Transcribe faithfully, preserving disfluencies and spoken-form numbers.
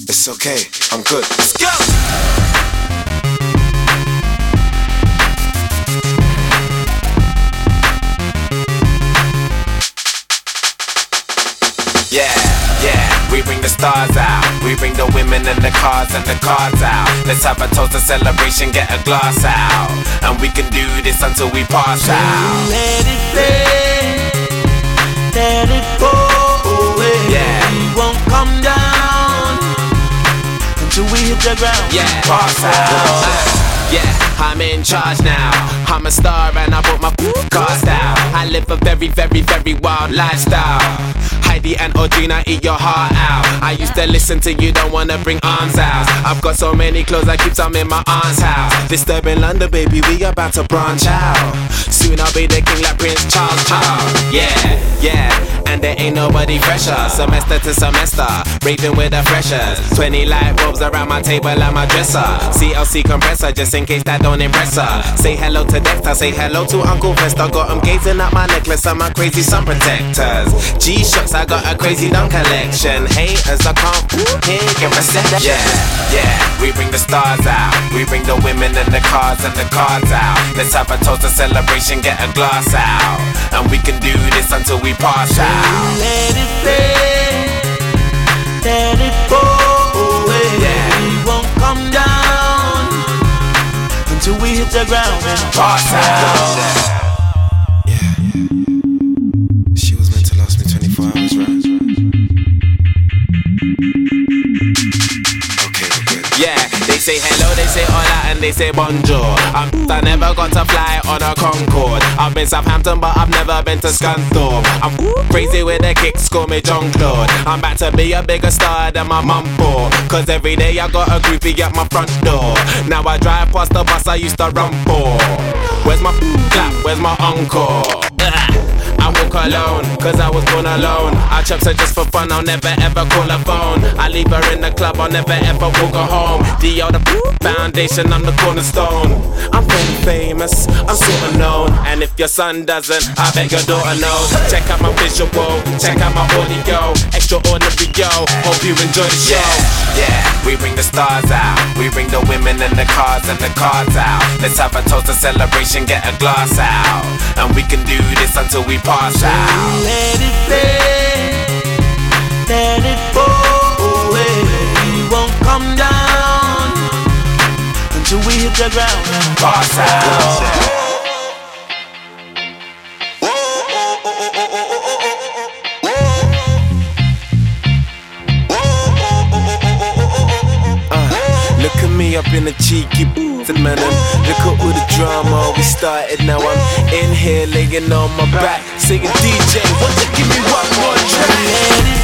It's okay, I'm good. Let's go! Yeah, yeah, we bring the stars out. We bring the women and the cars and the cards out. Let's have a toast, a celebration, get a glass out. And we can do this until we pass out. Let it play, let it go away. Yeah, we won't come down until we hit the ground. yeah, pass out. Uh, yeah, I'm in charge now. I'm a star and I bought my cars down. I live a very, very, very wild lifestyle. Heidi and Audrina, eat your heart out. I used to listen to you, don't wanna bring arms out. I've got so many clothes, I keep some in my aunt's house. Disturbing London, baby, we about to branch out. Soon I'll be the king like Prince Charles, Charles. Yeah, yeah, and there ain't nobody fresher. Semester to semester, raving with the freshers. Twenty light bulbs around my table and my dresser. C L C compressor, just in case that don't impress her. Say hello to Dexter, say hello to Uncle Fester. Got him gazing at my necklace and my crazy sun protectors. G-Shocks, I got a crazy dumb collection. Haters, I can't hear your reception. Yeah, yeah, we bring the stars out. We bring the women and the cars and the cards out. Let's have a toast, a celebration, get a glass out. And we can do this until we pass out. Let it play, let it go away. Yeah, we won't come down until we hit the ground and pass out. Yeah, they say hello, they say hola, and they say bonjour. I'm I never got to fly on a Concorde. I've been Southampton, but I've never been to Scunthorpe. I'm crazy with the kicks, call me John Claude. I'm about to be a bigger star than my mum for. Cause every day I got a groupie at my front door. Now I drive past the bus I used to run for. Where's my clap, where's my encore? I walk alone, cause I was born alone. I chops her just for fun, I'll never ever call her phone. I leave her in the club, I'll never ever walk her home. The other foundation, I'm the cornerstone. I'm pretty famous, I'm sorta known. And if your son doesn't, I bet your daughter knows. Check out my visual, check out my audio. Extraordinary, yo, hope you enjoy the show. Yeah, yeah, we bring the stars out. We bring the women and the cars and the cards out. Let's have a toast, a celebration, get a glass out. And we can do this until we pass out. Let it play, let it go away. We won't come down until we hit the ground and pass out. Look at me up in a cheeky booth, man. Look at all the drama we started. Now I'm in here laying on my back, singing D J, won't you give me one more track?